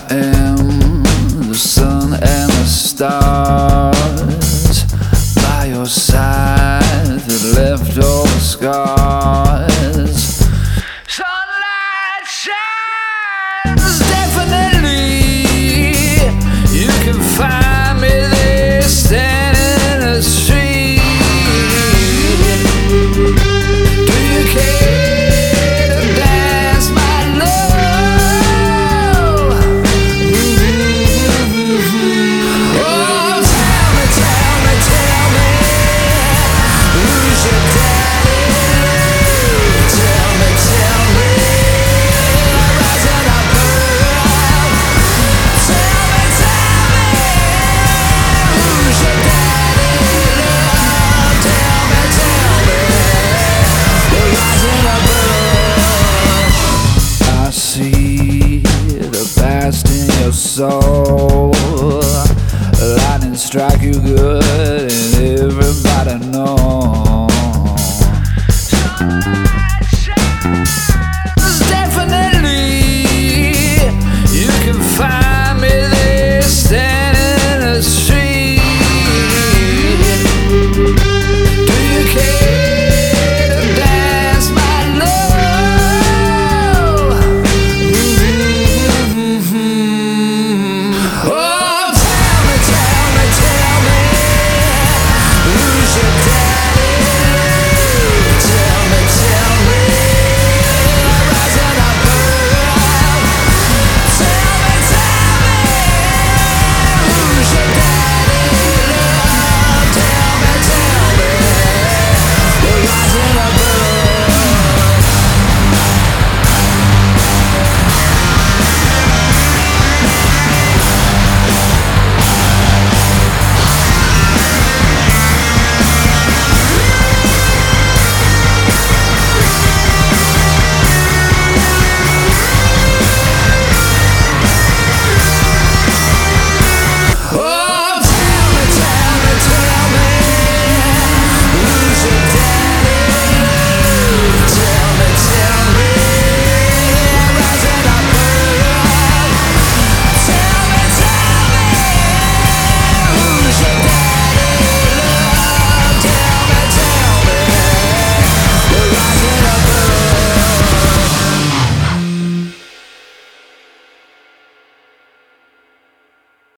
am the sun and the stars by your side that left all the scars. Sunlight shines, definitely. You can find me there, standing in the street. Do you care to dance, my love? Oh, tell me, who's your daddy? Tell me, rising up above. Tell me, who's your daddy, love? Tell me, rising above. I see the past in your soul. Lightning strike you good, and everybody knows.